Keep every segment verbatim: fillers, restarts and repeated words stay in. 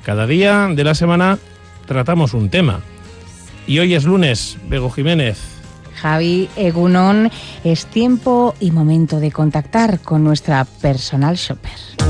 Cada día de la semana tratamos un tema. Y hoy es lunes, Bego Jiménez. Javi Egunon, es tiempo y momento de contactar con nuestra personal shopper.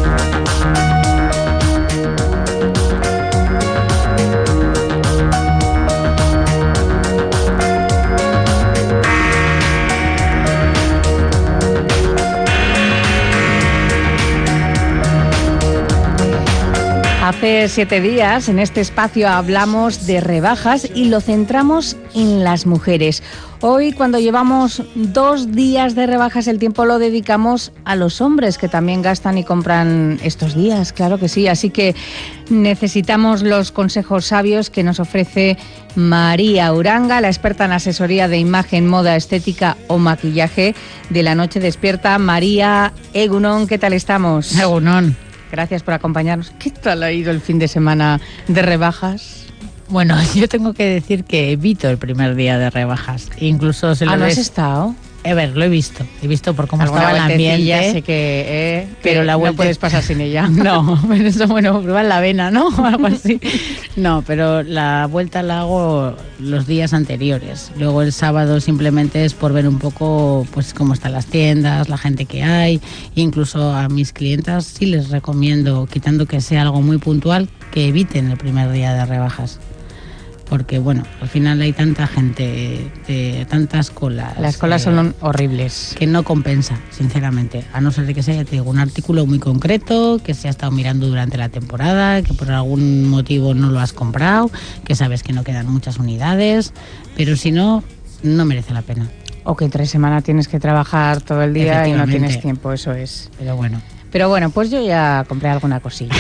Hace siete días en este espacio hablamos de rebajas y lo centramos en las mujeres. Hoy, cuando llevamos dos días de rebajas, el tiempo lo dedicamos a los hombres que también gastan y compran estos días, claro que sí. Así que necesitamos los consejos sabios que nos ofrece María Uranga, la experta en asesoría de imagen, moda, estética o maquillaje de La Noche Despierta. María Egunon, ¿qué tal estamos? Egunon. Gracias por acompañarnos. ¿Qué tal ha ido el fin de semana de rebajas? Bueno, yo tengo que decir que evito el primer día de rebajas. Incluso se lo ¿Ah, no ves... has estado? A ver, lo he visto. He visto por cómo Alguna estaba el ambiente. Sé que, eh, pero que la vuelta... no puedes pasar sin ella. No, pero eso, bueno, prueba la avena, ¿no? O algo así. No, pero la vuelta la hago los días anteriores. Luego el sábado simplemente es por ver un poco pues cómo están las tiendas, la gente que hay. Incluso a mis clientas sí les recomiendo, quitando que sea algo muy puntual, que eviten el primer día de rebajas. Porque, bueno, al final hay tanta gente, de tantas colas. Las colas eh, son horribles. Que no compensa, sinceramente. A no ser de que sea, te digo, un artículo muy concreto, que se ha estado mirando durante la temporada, que por algún motivo no lo has comprado, que sabes que no quedan muchas unidades, pero si no, no merece la pena. O que entre semana tienes que trabajar todo el día y no tienes tiempo, eso es. Pero bueno. Pero bueno, pues yo ya compré alguna cosilla.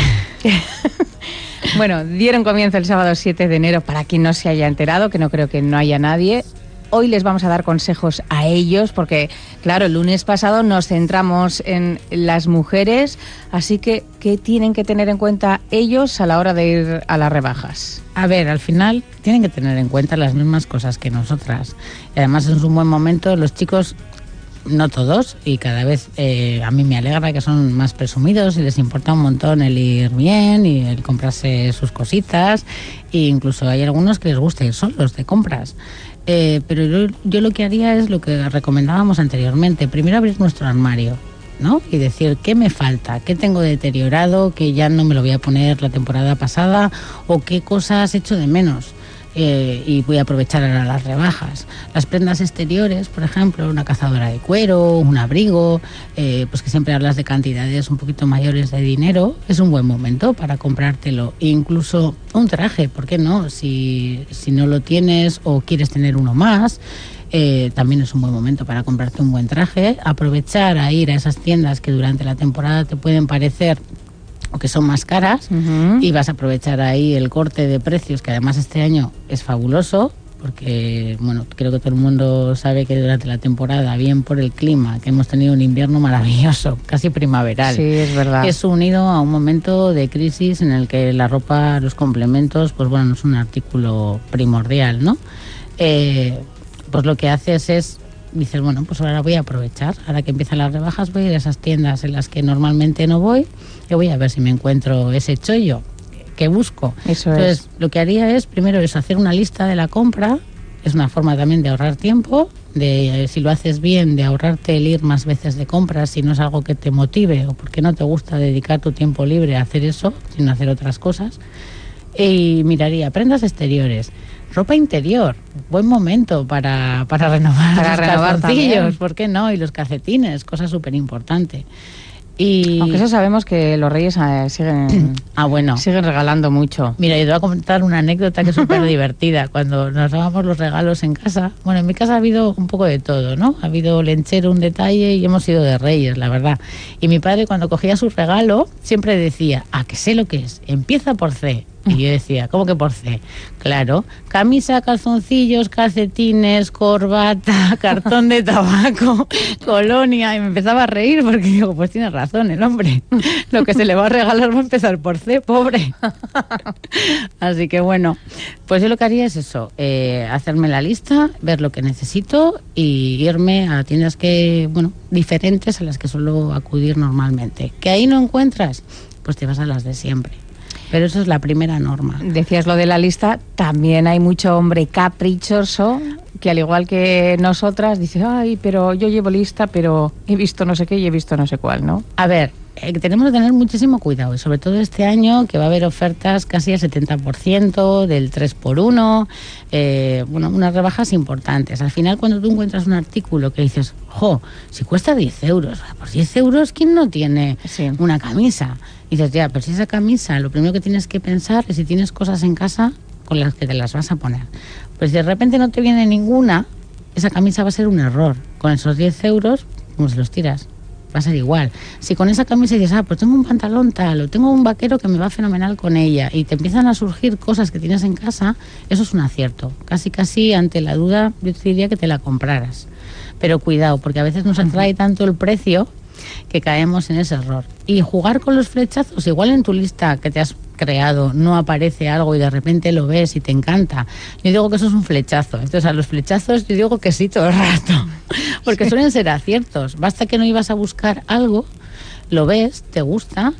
Bueno, dieron comienzo el sábado siete de enero, para quien no se haya enterado, que no creo que no haya nadie. Hoy les vamos a dar consejos a ellos, porque, claro, el lunes pasado nos centramos en las mujeres, así que, ¿qué tienen que tener en cuenta ellos a la hora de ir a las rebajas? A ver, al final tienen que tener en cuenta las mismas cosas que nosotras. Y además es un buen momento, los chicos... No todos, y cada vez eh, a mí me alegra que son más presumidos y les importa un montón el ir bien y el comprarse sus cositas, e incluso hay algunos que les gusta ir solos de compras. Eh, pero yo, yo lo que haría es lo que recomendábamos anteriormente, primero abrir nuestro armario, ¿no? Y decir qué me falta, qué tengo deteriorado, que ya no me lo voy a poner la temporada pasada, o qué cosas echo de menos. Eh, y voy a aprovechar ahora las rebajas. Las prendas exteriores, por ejemplo, una cazadora de cuero, un abrigo, eh, pues que siempre hablas de cantidades un poquito mayores de dinero, es un buen momento para comprártelo. E incluso un traje, ¿por qué no? Si, si no lo tienes o quieres tener uno más, eh, también es un buen momento para comprarte un buen traje. Aprovechar a ir a esas tiendas que durante la temporada te pueden parecer o que son más caras, uh-huh. Y vas a aprovechar ahí el corte de precios, que además este año es fabuloso, porque bueno, creo que todo el mundo sabe que durante la temporada, bien por el clima, que hemos tenido un invierno maravilloso, casi primaveral. Sí, es verdad. Es unido a un momento de crisis en el que la ropa, los complementos, pues bueno, no es un artículo primordial, ¿no? Eh, pues lo que haces es dices, bueno, pues ahora voy a aprovechar, ahora que empiezan las rebajas voy a ir a esas tiendas en las que normalmente no voy y voy a ver si me encuentro ese chollo que busco. Eso Entonces, es. lo que haría es, primero, es hacer una lista de la compra, es una forma también de ahorrar tiempo, de si lo haces bien, de ahorrarte el ir más veces de compras, si no es algo que te motive o porque no te gusta dedicar tu tiempo libre a hacer eso, sino hacer otras cosas. Y miraría prendas exteriores, ropa interior, buen momento para, para renovar para los renovar calzoncillos, también. ¿Por qué no? Y los calcetines, cosa súper importante. Y... Aunque eso sabemos que los reyes eh, siguen, ah, bueno. siguen regalando mucho. Mira, yo te voy a contar una anécdota que es súper divertida. Cuando nos dábamos los regalos en casa, bueno, en mi casa ha habido un poco de todo, ¿no? Ha habido lenchero, un detalle, y hemos ido de reyes, la verdad. Y mi padre, cuando cogía su regalo, siempre decía, ah, que sé lo que es, empieza por C. Y yo decía, ¿cómo que por C? Claro, camisa, calzoncillos, calcetines, corbata, cartón de tabaco, colonia, y me empezaba a reír porque digo, pues tiene razón el hombre, lo que se le va a regalar va a empezar por C, pobre. Así que bueno, pues yo lo que haría es eso, eh, hacerme la lista, ver lo que necesito y irme a tiendas que, bueno, diferentes a las que suelo acudir normalmente. ¿Que ahí no encuentras? Pues te vas a las de siempre. Pero eso es la primera norma. Decías lo de la lista, también hay mucho hombre caprichoso que al igual que nosotras dice, ay, pero yo llevo lista, pero he visto no sé qué y he visto no sé cuál, ¿no? A ver, eh, tenemos que tener muchísimo cuidado, y sobre todo este año que va a haber ofertas casi al setenta por ciento, del tres por uno, eh, bueno, unas rebajas importantes. Al final, cuando tú encuentras un artículo que dices, jo, si cuesta diez euros, por diez euros, ¿quién no tiene sí. una camisa? Y dices, ya, pero si esa camisa, lo primero que tienes que pensar es si tienes cosas en casa con las que te las vas a poner. Pues si de repente no te viene ninguna, esa camisa va a ser un error. Con esos diez euros, como se los tiras, va a ser igual. Si con esa camisa dices, ah, pues tengo un pantalón tal, o tengo un vaquero que me va fenomenal con ella, y te empiezan a surgir cosas que tienes en casa, eso es un acierto. Casi, casi ante la duda, yo te diría que te la compraras. Pero cuidado, porque a veces nos atrae tanto el precio que caemos en ese error. Y jugar con los flechazos, igual en tu lista que te has creado no aparece algo y de repente lo ves y te encanta, yo digo que eso es un flechazo. Entonces a los flechazos yo digo que sí todo el rato, porque suelen ser aciertos. Basta que no ibas a buscar algo, lo ves, te gusta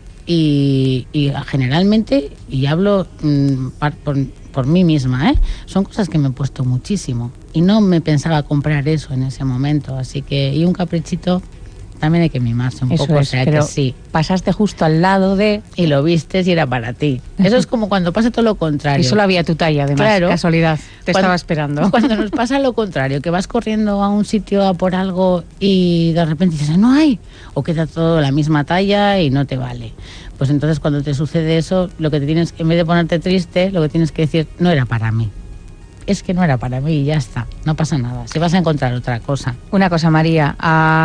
y, y generalmente, y hablo mmm, por, por mí misma, ¿eh? son cosas que me he puesto muchísimo y no me pensaba comprar eso en ese momento, así que, y un caprichito también hay que mimarse un Eso poco, es, o sea pero que sí. Pasaste justo al lado de... Y lo vistes y era para ti. Eso es como cuando pasa todo lo contrario. Y solo había tu talla, además, claro, casualidad. Te cuando, estaba esperando. Cuando nos pasa lo contrario, que vas corriendo a un sitio a por algo y de repente dices, no hay, o queda todo la misma talla y no te vale. Pues entonces cuando te sucede eso, lo que te tienes, en vez de ponerte triste, lo que tienes que decir, no era para mí. Es que no era para mí y ya está, no pasa nada, si vas a encontrar otra cosa. Una cosa, María,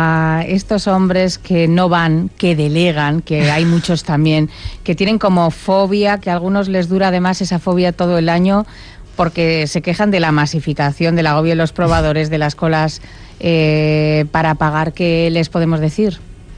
a estos hombres que no van, que delegan, que hay muchos también, que tienen como fobia, que a algunos les dura además esa fobia todo el año, porque se quejan de la masificación, del agobio de los probadores, de las colas eh, para pagar, ¿qué les podemos decir?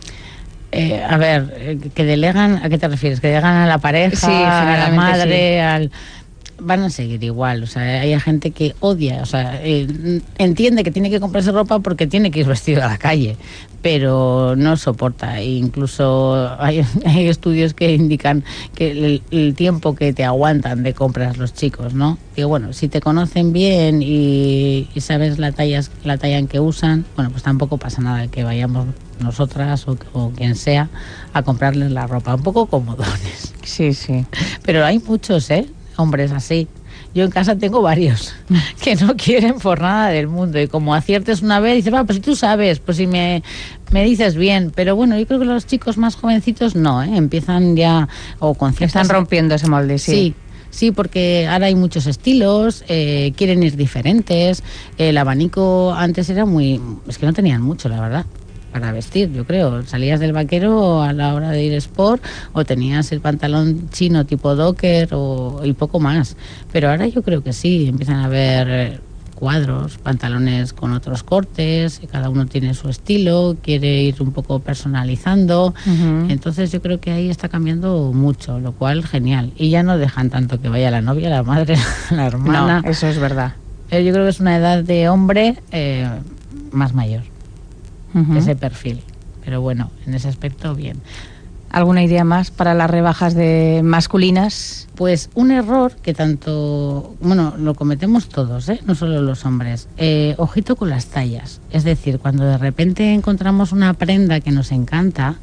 Eh, a ver, eh, que delegan, ¿a qué te refieres? Que delegan a la pareja, sí, a la madre, sí. al... van a seguir igual, o sea, hay gente que odia, o sea, eh, entiende que tiene que comprarse ropa porque tiene que ir vestido a la calle, pero no soporta. E incluso hay, hay estudios que indican que el, el tiempo que te aguantan de compras los chicos, ¿no? Que bueno, si te conocen bien y, y sabes la talla, la talla en que usan, bueno, pues tampoco pasa nada que vayamos nosotras o, o quien sea a comprarles la ropa, un poco comodones. Sí, sí. Pero hay muchos, ¿eh? Hombres así. Yo en casa tengo varios que no quieren por nada del mundo y como aciertes una vez dices, va, pues si tú sabes, pues si me, me dices bien, pero bueno, yo creo que los chicos más jovencitos no, ¿eh? Empiezan ya o con ciertas... Están rompiendo ese molde, sí. Sí. Sí, porque ahora hay muchos estilos, eh, quieren ir diferentes, el abanico antes era muy... es que no tenían mucho, la verdad, para vestir, yo creo. Salías del vaquero a la hora de ir sport o tenías el pantalón chino tipo docker o, y poco más. Pero ahora yo creo que sí, empiezan a haber cuadros, pantalones con otros cortes, y cada uno tiene su estilo, quiere ir un poco personalizando. Uh-huh. Entonces yo creo que ahí está cambiando mucho, lo cual genial. Y ya no dejan tanto que vaya la novia, la madre, la hermana. No, eso es verdad. Eh, yo creo que es una edad de hombre eh, más mayor. Uh-huh. Ese perfil, pero bueno, en ese aspecto bien. ¿Alguna idea más para las rebajas de masculinas? Pues un error que tanto, bueno, lo cometemos todos, ¿eh? No solo los hombres. Eh, ojito con las tallas, es decir, cuando de repente encontramos una prenda que nos encanta,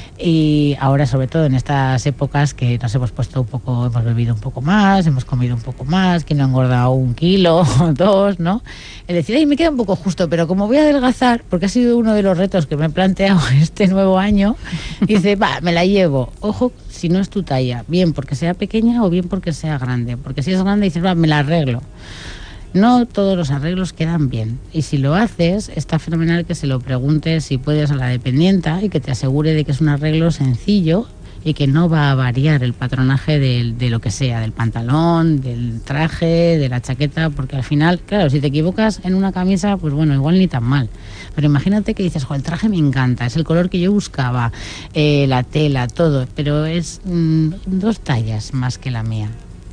y ahora sobre todo en estas épocas que nos hemos puesto un poco, hemos bebido un poco más, hemos comido un poco más, que no ha engordado un kilo o dos, ¿no? Es decir, ay, me queda un poco justo, pero como voy a adelgazar, porque ha sido uno de los retos que me he planteado este nuevo año, dice, va, me la llevo. Ojo, si no es tu talla, bien porque sea pequeña o bien porque sea grande, porque si es grande dices, va, me la arreglo. No todos los arreglos quedan bien y si lo haces está fenomenal que se lo preguntes si puedes a la dependienta y que te asegure de que es un arreglo sencillo y que no va a variar el patronaje de, de lo que sea, del pantalón, del traje, de la chaqueta, porque al final, claro, si te equivocas en una camisa, pues bueno, igual ni tan mal. Pero imagínate que dices, jo, el traje me encanta, es el color que yo buscaba, eh, la tela, todo, pero es mmm, dos tallas más que la mía.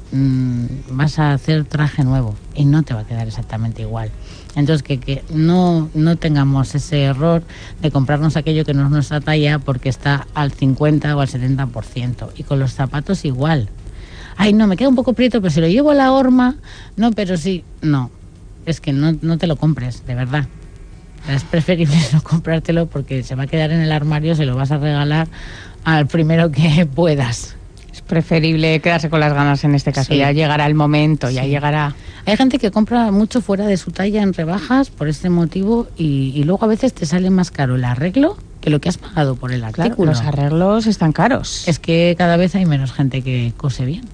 Vas a hacer traje nuevo y no te va a quedar exactamente igual. Entonces que, que no, no tengamos ese error de comprarnos aquello que no es nuestra talla porque está al cincuenta o al setenta por ciento. Y con los zapatos igual. ay, no, me queda un poco prieto, pero si lo llevo a la horma, no, pero sí, no, es que no, no te lo compres, de verdad. Es preferible no comprártelo porque se va a quedar en el armario, se lo vas a regalar al primero que puedas. Es preferible quedarse con las ganas en este caso, Sí. ya llegará el momento, ya Sí. llegará. Hay gente que compra mucho fuera de su talla en rebajas por este motivo y, y luego a veces te sale más caro el arreglo que lo que has pagado por el Claro, artículo. los arreglos están caros. Es que cada vez hay menos gente que cose bien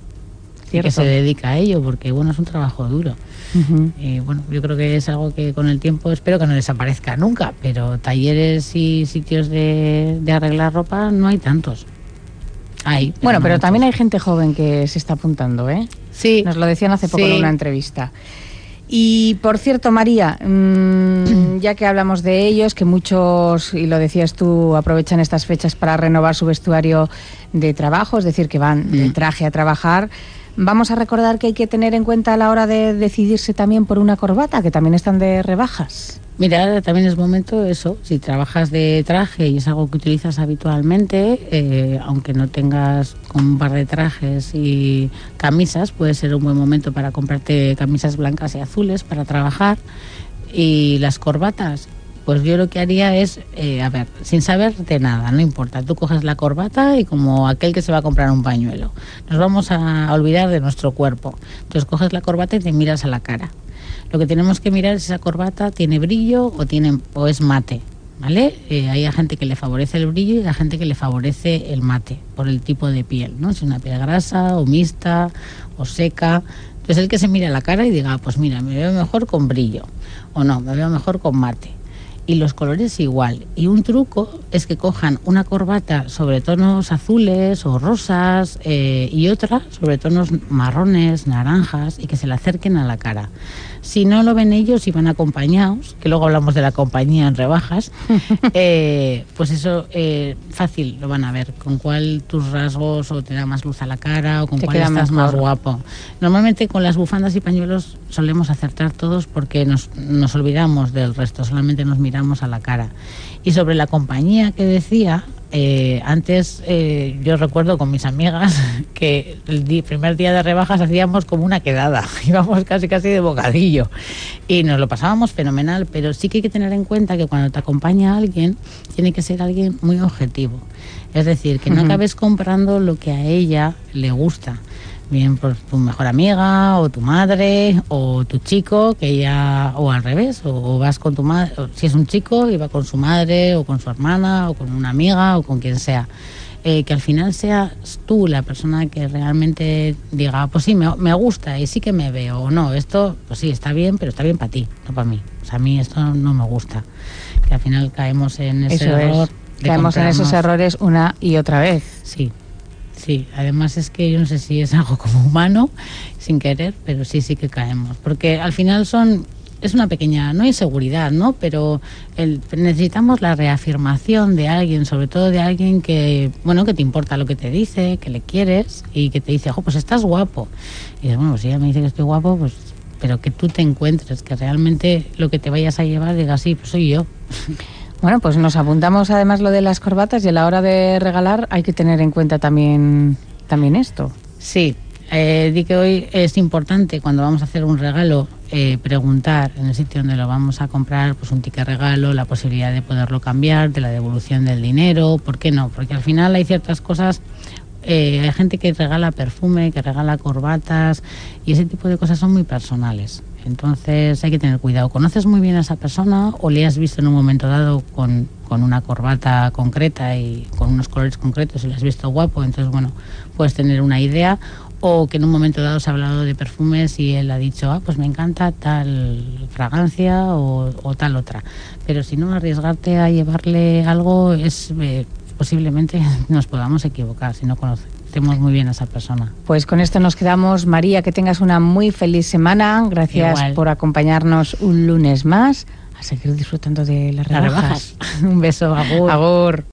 y Cierto. que se dedica a ello porque bueno, es un trabajo duro. Ujú. Y bueno, yo creo que es algo que con el tiempo espero que no desaparezca nunca, pero talleres y sitios de, de arreglar ropa no hay tantos. Hay. Bueno, no pero muchos. también hay gente joven que se está apuntando, ¿eh? Sí. Nos lo decían hace poco Sí. en una entrevista. Y por cierto, María, mmm, ya que hablamos de ellos, que muchos, y lo decías tú, aprovechan estas fechas para renovar su vestuario de trabajo, es decir, que van de Mm. traje a trabajar, vamos a recordar que hay que tener en cuenta a la hora de decidirse también por una corbata, que también están de rebajas. Mira, ahora también es momento eso, si trabajas de traje y es algo que utilizas habitualmente, eh, aunque no tengas con un par de trajes y camisas, puede ser un buen momento para comprarte camisas blancas y azules para trabajar. Y las corbatas, pues yo lo que haría es, eh, a ver, sin saber de nada, no importa, tú coges la corbata y como aquel que se va a comprar un pañuelo, nos vamos a olvidar de nuestro cuerpo. Entonces coges la corbata y te miras a la cara. Lo que tenemos que mirar es si esa corbata tiene brillo o, tiene, o es mate, ¿vale? Eh, hay gente que le favorece el brillo y hay gente que le favorece el mate por el tipo de piel, ¿no? Si es una piel grasa o mixta o seca. Entonces el que se mira la cara y diga, pues mira, me veo mejor con brillo o no, me veo mejor con mate. Y los colores igual. Y un truco es que cojan una corbata sobre tonos azules o rosas eh, y otra sobre tonos marrones, naranjas y que se la acerquen a la cara. Si no lo ven ellos y van acompañados, que luego hablamos de la compañía en rebajas, eh, pues eso eh, fácil lo van a ver. Con cuál tus rasgos o te da más luz a la cara o con Te cuál queda estás más mejor. guapo. Normalmente con las bufandas y pañuelos solemos acertar todos porque nos, nos olvidamos del resto, solamente nos miramos a la cara. Y sobre la compañía que decía, eh, antes eh, yo recuerdo con mis amigas que el di- primer día de rebajas hacíamos como una quedada, íbamos casi casi de bocadillo y nos lo pasábamos fenomenal, pero sí que hay que tener en cuenta que cuando te acompaña alguien tiene que ser alguien muy objetivo, es decir, que no Ujú. acabes comprando lo que a ella le gusta. Bien por tu mejor amiga o tu madre o tu chico que ya o al revés o, o vas con tu madre, si es un chico y va con su madre o con su hermana o con una amiga o con quien sea, eh, que al final seas tú la persona que realmente diga pues sí me, me gusta y sí que me veo o no, esto pues sí está bien pero está bien para ti, no para mí, o sea a mí esto no me gusta, que al final caemos en ese Eso error es. de Caemos en esos comprarnos- errores una y otra vez. Sí, sí, además es que yo no sé si es algo como humano, sin querer, pero sí, sí que caemos. Porque al final son, es una pequeña, no inseguridad, ¿no? Pero el, necesitamos la reafirmación de alguien, sobre todo de alguien que, bueno, que te importa lo que te dice, que le quieres y que te dice, ojo, pues estás guapo. Y dices, bueno, pues si ella me dice que estoy guapo, pues, pero que tú te encuentres, que realmente lo que te vayas a llevar digas, sí, pues soy yo. Bueno, pues nos apuntamos además lo de las corbatas y a la hora de regalar hay que tener en cuenta también, también esto. Sí, eh, di que hoy es importante cuando vamos a hacer un regalo eh, preguntar en el sitio donde lo vamos a comprar pues un ticket regalo, la posibilidad de poderlo cambiar, de la devolución del dinero, ¿por qué no? Porque al final hay ciertas cosas, eh, hay gente que regala perfume, que regala corbatas y ese tipo de cosas son muy personales. Entonces hay que tener cuidado. ¿Conoces muy bien a esa persona o le has visto en un momento dado con, con una corbata concreta y con unos colores concretos y le has visto guapo? Entonces, bueno, puedes tener una idea. O que en un momento dado se ha hablado de perfumes y él ha dicho, ah, pues me encanta tal fragancia o, o tal otra. Pero si no, arriesgarte a llevarle algo es eh, posiblemente nos podamos equivocar si no conocemos muy bien a esa persona. Pues con esto nos quedamos. María, que tengas una muy feliz semana. Gracias Igual. por acompañarnos un lunes más. A seguir disfrutando de las Las rebajas. rebajas. Un beso, agur. Agur.